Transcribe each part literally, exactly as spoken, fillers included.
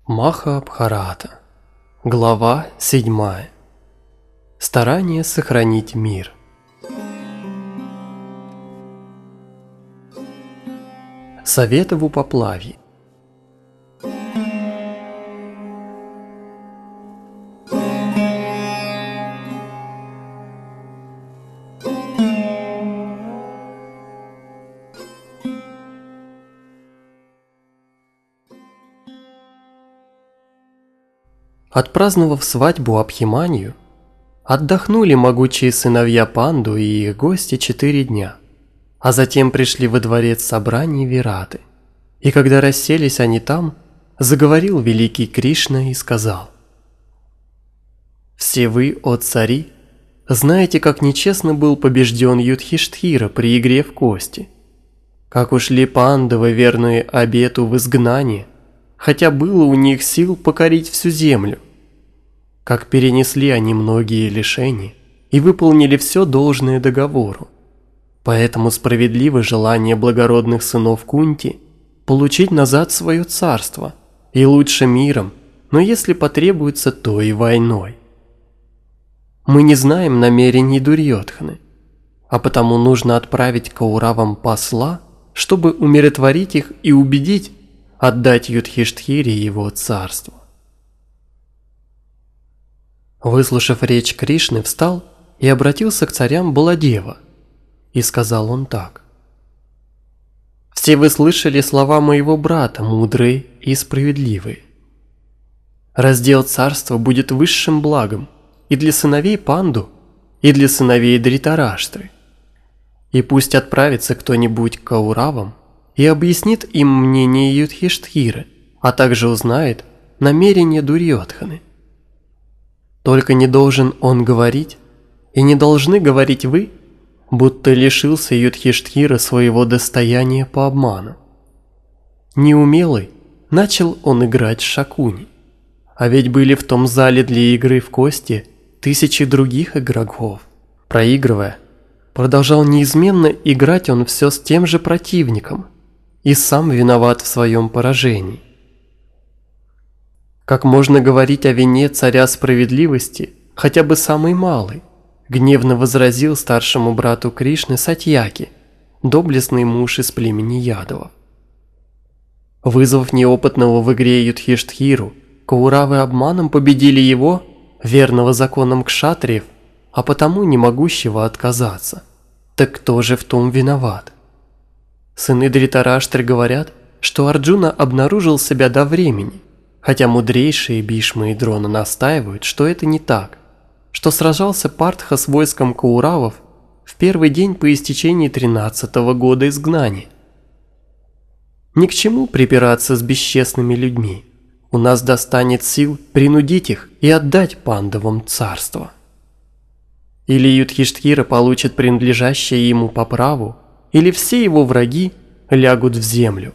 Махабхарата. Глава седьмая. Старание сохранить мир. Советы в Упоплавье. Отпраздновав свадьбу Абхиманью, отдохнули могучие сыновья Панду и их гости четыре дня, а затем пришли во дворец собраний Вираты. И когда расселись они там, заговорил великий Кришна и сказал: «Все вы, о цари, знаете, как нечестно был побежден Юдхиштхира при игре в кости, как ушли пандавы, верные обету в изгнание, хотя было у них сил покорить всю землю, как перенесли они многие лишения и выполнили все должное договору. Поэтому справедливо желание благородных сынов Кунти получить назад свое царство, и лучше миром, но если потребуется, то и войной. Мы не знаем намерений Дурьёдханы, а потому нужно отправить к Кауравам посла, чтобы умиротворить их и убедить отдать Юдхиштхире его царство». Выслушав речь Кришны, встал и обратился к царям Баладева, и сказал он так: «Все вы слышали слова моего брата, мудрые и справедливые. Раздел царства будет высшим благом и для сыновей Панду, и для сыновей Дритараштры. И пусть отправится кто-нибудь к Кауравам и объяснит им мнение Юдхиштхиры, а также узнает намерение Дурьёдханы. Только не должен он говорить, и не должны говорить вы, будто лишился Юдхиштхира своего достояния по обману. Неумелый начал он играть Шакуни, а ведь были в том зале для игры в кости тысячи других игроков. Проигрывая, продолжал неизменно играть он все с тем же противником и сам виноват в своем поражении. Как можно говорить о вине царя справедливости, хотя бы самый малый?» Гневно возразил старшему брату Кришны Сатьяки, доблестный муж из племени Ядовов. Вызвав неопытного в игре Юдхиштхиру, Кауравы обманом победили его, верного законам кшатриев, а потому не могущего отказаться. Так кто же в том виноват? Сыны Дритараштры говорят, что Арджуна обнаружил себя до времени, хотя мудрейшие Бишма и Дрона настаивают, что это не так, что сражался Партха с войском Кауравов в первый день по истечении тринадцатого года изгнания. Ни к чему припираться с бесчестными людьми, у нас достанет сил принудить их и отдать пандавам царство. Или Юдхиштхира получит принадлежащее ему по праву, или все его враги лягут в землю.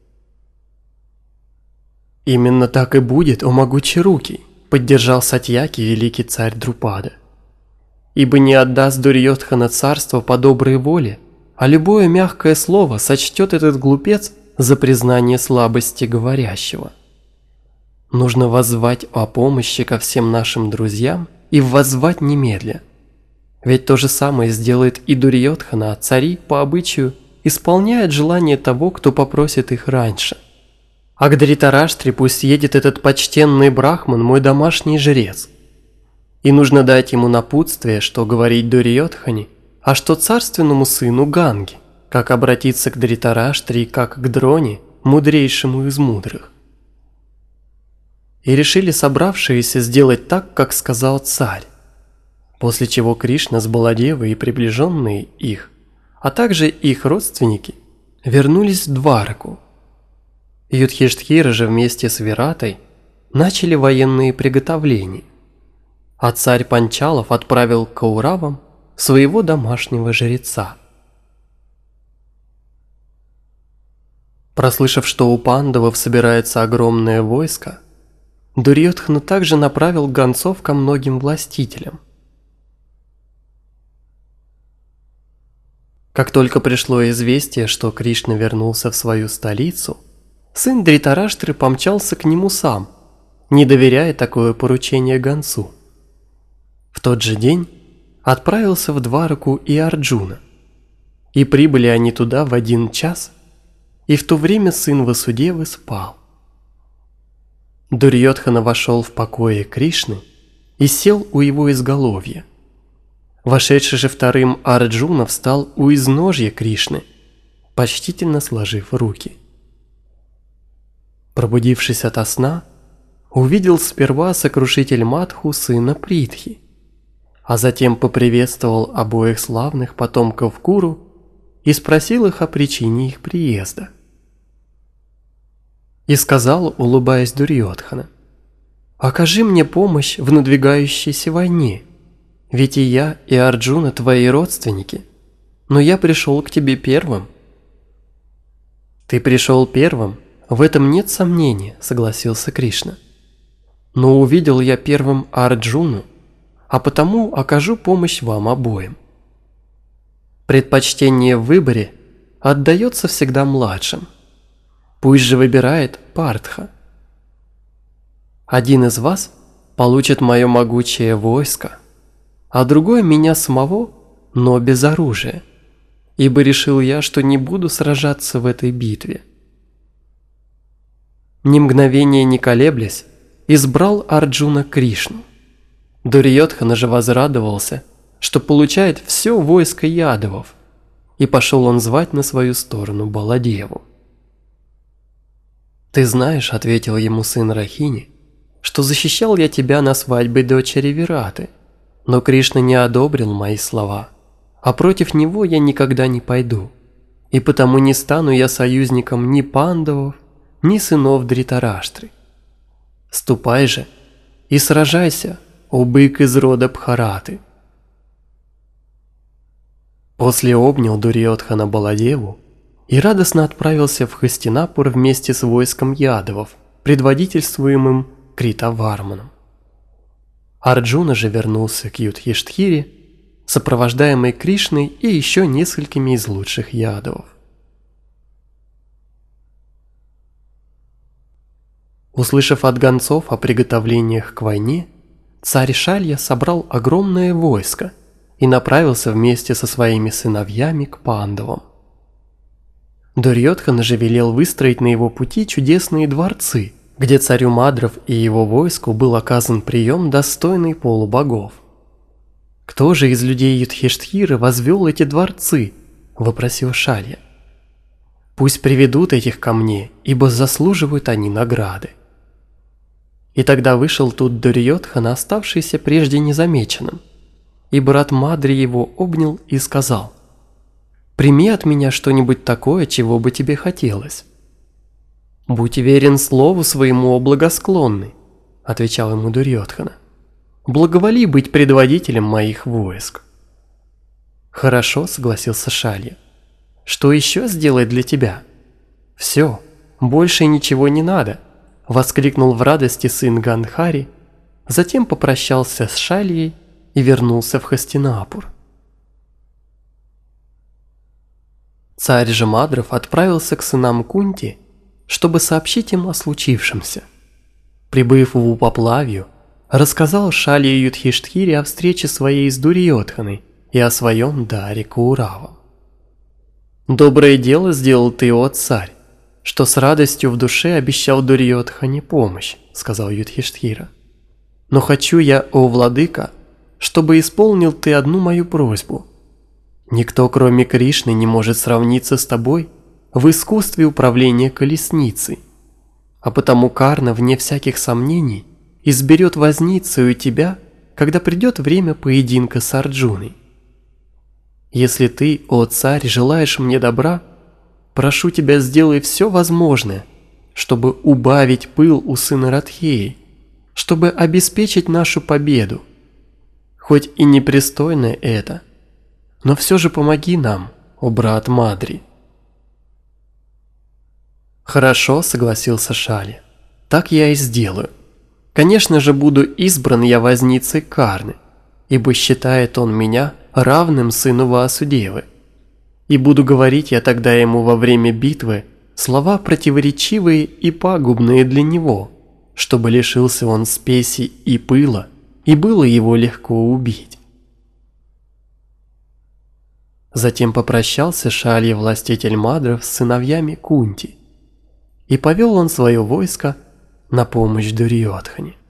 «Именно так и будет, о могучерукий», – поддержал Сатьяки великий царь Друпада. «Ибо не отдаст Дурьёдхана царство по доброй воле, а любое мягкое слово сочтет этот глупец за признание слабости говорящего. Нужно воззвать о помощи ко всем нашим друзьям и воззвать немедля. Ведь то же самое сделает и Дурьёдхана, а цари, по обычаю, исполняют желание того, кто попросит их раньше. А к Дритараштре пусть едет этот почтенный брахман, мой домашний жрец. И нужно дать ему напутствие, что говорить Дурьёдхане, а что царственному сыну Ганги, как обратиться к Дритараштре и как к Дроне, мудрейшему из мудрых». И решили собравшиеся сделать так, как сказал царь, после чего Кришна с Баладевой и приближенные их, а также их родственники, вернулись в Двараку. Юдхиштхира же вместе с Виратой начали военные приготовления, а царь Панчалов отправил к Кауравам своего домашнего жреца. Прослышав, что у пандавов собирается огромное войско, Дурьёдхана также направил гонцов ко многим властителям. Как только пришло известие, что Кришна вернулся в свою столицу, сын Дритараштры помчался к нему сам не доверяя такое поручение гонцу. В тот же день отправился в Двараку и Арджуна, и прибыли они туда в один час, и в то время сын Васудевы спал. Дурьёдхана вошел в покое Кришны и сел у его изголовья. Вошедший же вторым Арджуна встал у изножья Кришны, почтительно сложив руки. Пробудившись ото сна, увидел сперва сокрушитель Мадху сына Притхи, а затем поприветствовал обоих славных потомков Куру и спросил их о причине их приезда. И сказал, улыбаясь Дурьёдхана: «Окажи мне помощь в надвигающейся войне, ведь и я, и Арджуна твои родственники, но я пришел к тебе первым». «Ты пришел первым, в этом нет сомнения», — согласился Кришна. «Но увидел я первым Арджуну, а потому окажу помощь вам обоим. Предпочтение в выборе отдается всегда младшим. Пусть же выбирает Партха. Один из вас получит мое могучее войско, а другой меня самого, но без оружия, ибо решил я, что не буду сражаться в этой битве». Ни мгновения не колеблясь, избрал Арджуна Кришну. Дурьёдхана же возрадовался, что получает все войско ядовов, и пошел он звать на свою сторону Баладеву. «Ты знаешь, — ответил ему сын Рахини, — что защищал я тебя на свадьбе дочери Вираты, но Кришна не одобрил мои слова, а против него я никогда не пойду, и потому не стану я союзником ни Пандавов, ни сынов Дритараштры. Ступай же и сражайся, о бык из рода Бхараты». После обнял Дурьёдхана Баладеву и радостно отправился в Хастинапур вместе с войском ядовов, предводительствуемым Критаварманом. Арджуна же вернулся к Юдхиштхире, сопровождаемый Кришной и еще несколькими из лучших ядовов. Услышав от гонцов о приготовлениях к войне, царь Шалья собрал огромное войско и направился вместе со своими сыновьями к Пандавам. Дурьёдхана же велел выстроить на его пути чудесные дворцы, где царю Мадров и его войску был оказан прием, достойный полубогов. «Кто же из людей Юдхиштхиры возвел эти дворцы?» – вопросил Шалья. «Пусть приведут этих ко мне, ибо заслуживают они награды». И тогда вышел тут Дурьёдхана, оставшийся прежде незамеченным, и брат Мадри его обнял и сказал: «Прими от меня что-нибудь такое, чего бы тебе хотелось». «Будь верен слову своему, о благосклонный», — отвечал ему Дурьёдхана. «Благоволи быть предводителем моих войск». «Хорошо», — согласился Шалья. «Что еще сделать для тебя?» «Все, больше ничего не надо», — воскликнул в радости сын Гандхари, затем попрощался с Шальей и вернулся в Хастинапур. Царь же Мадров отправился к сынам Кунти, чтобы сообщить им о случившемся. Прибыв в Упоплавью, рассказал Шалья Юдхиштхире о встрече своей с Дурьёдханой и о своем даре Кауравам. «Доброе дело сделал ты, о царь, что с радостью в душе обещал Дурьёдхане помощь», — сказал Юдхиштхира. «Но хочу я, о владыка, чтобы исполнил ты одну мою просьбу. Никто, кроме Кришны, не может сравниться с тобой в искусстве управления колесницей, а потому Карна, вне всяких сомнений, изберет возницу у тебя, когда придет время поединка с Арджуной. Если ты, о царь, желаешь мне добра, прошу тебя, сделай все возможное, чтобы убавить пыл у сына Радхеи, чтобы обеспечить нашу победу. Хоть и непристойно это, но все же помоги нам, о брат Мадри». «Хорошо», — согласился Шалья, — «так я и сделаю. Конечно же, буду избран я возницей Карны, ибо считает он меня равным сыну Ваасудевы. И буду говорить я тогда ему во время битвы слова противоречивые и пагубные для него, чтобы лишился он спеси и пыла, и было его легко убить. Затем попрощался Шалья, властитель Мадров, с сыновьями Кунти, и повел он свое войско на помощь Дурьёдхане.